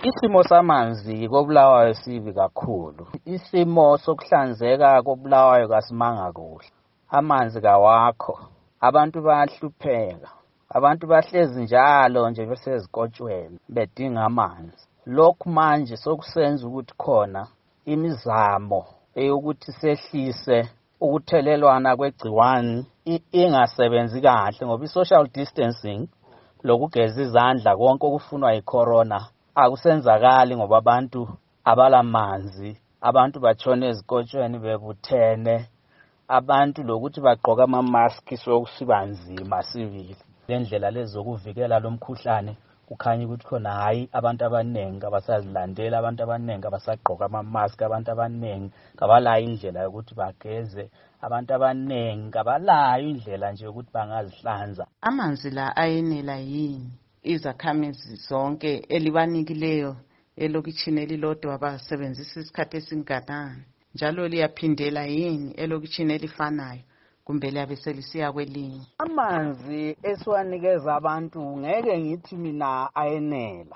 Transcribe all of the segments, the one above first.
Isimo samanzi koBulawayo sibi kakhulu. Isimo sokuhlanzeka koBulawayo kasimanga kuhle. Amanzi kawakho. Abantu bayahlupheka. Abantu bahlezi njalo nje besezikotshweni bedinga amanzi. Lokhu manje sokusenza ukuthi khona imizamo eyokuthi sehlise ukuthelelwana kwegciwane ingasebenzi kahle ngoba i-social distancing lokugeza izandla konke okufunwa yicorona akusenzakali ngoba abantu abalamanzi, abantu batshona ezikotshweni bebuthene, abantu lokuthi bagqoka ama-mask sokusiba nzima sibili. Le ndlela lezi zokuvikela lo mkhuhlane kukhanya ukuthi khona hayi abantu abaningi abasazilandela, abantu abaningi abasagqoka ama-mask, abantu abaningi kabalayo indlela yokuthi bageze, abantu abaningi kabalayo indlela nje yokuthi bangazihlanza. Amanzi la ayenela yini izakhamizi zonke elibanikileyo elokitshini elilodwa basebenzisa isikhathi esinganani, njalo liyaphindela yini elokitshini elifanayo kumbe liyabe selisiya kwelinye? Amanzi esiwanikeza abantu ngeke ngithi mina ayenela,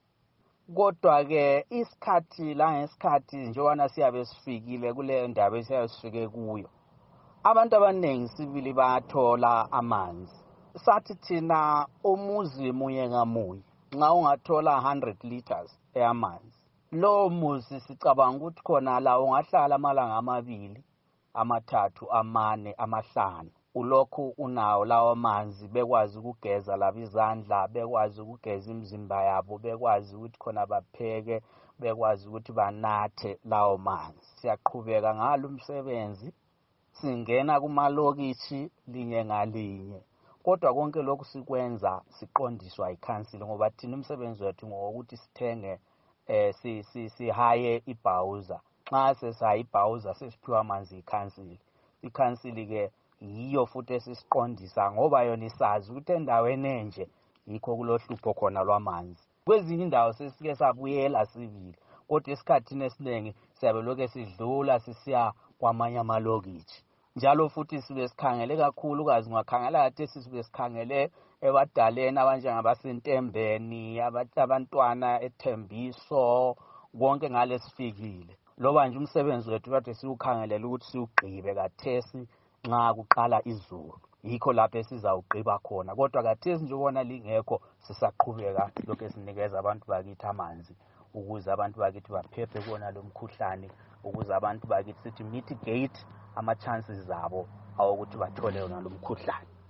kodwa-ke isikhathi la ngesikhathi njengoba siyabe sifikile kuleyo ndaba esiyabe sifike kuyo, abantu abaningi sibili bayathola amanzi. Sathi thina umuzi munye ngamunye nxa ungathola 100 liters eyamanzi, lowo muzi sicabanga ukuthi khona la ungahlala amalanga amabili, amathathu, amane, amahlanu. Ulokhu unawo lawo manzi, bekwazi ukugeza labo izandla, bekwazi ukugeza imizimba yabo, bekwazi ukuthi khona bapheke, bekwazi ukuthi banathe lawo manzi. Siyaqhubeka ngalo umsebenzi, singena kumalokitshi linye ngalinye. Kodwa konke lokhu sikwenza siqondiswa ikhansili ngoba thina umsebenzi wethu ngokuthi sithenge sihaye ibhawuza. Nxa sesihaye ibhawuza sesiphiwa amanzi ikhansili. Ikhansili ke yiyo futhi esisiqondisa ngoba yona isazi ukuthi endaweni enje yikho kulohlupho khona lwamanzi. Kwezinye indawo sesike sabuyela sibili, kodwa esikhathini esiningi siyabe lokhu sidlula sisiya kwamanye amalokitshi. Njalo futhi sibe sikhangele kakhulukazi ungakhangela kade sibe sikhangele ebadaleni abanjengabasentembeni, abantwana eThembiso, konke ngale sifikile. Loba nje umsebenzi wethu kade siwukhangelela ukuthi siwugqibe kathesi nxa kuqala izulu. Yikho lapho esizawugqiba khona. Kodwa kathesi nje ubona lingekho sisaqhubeka lokho esinikeza abantu bakithi amanzi ukuze abantu bakithi baphephe kuona lo mkhuhlane, ukuze abantu bakithi sithi mitigate ama chances zabo awukuthi bathole yona lo mkhuhlane.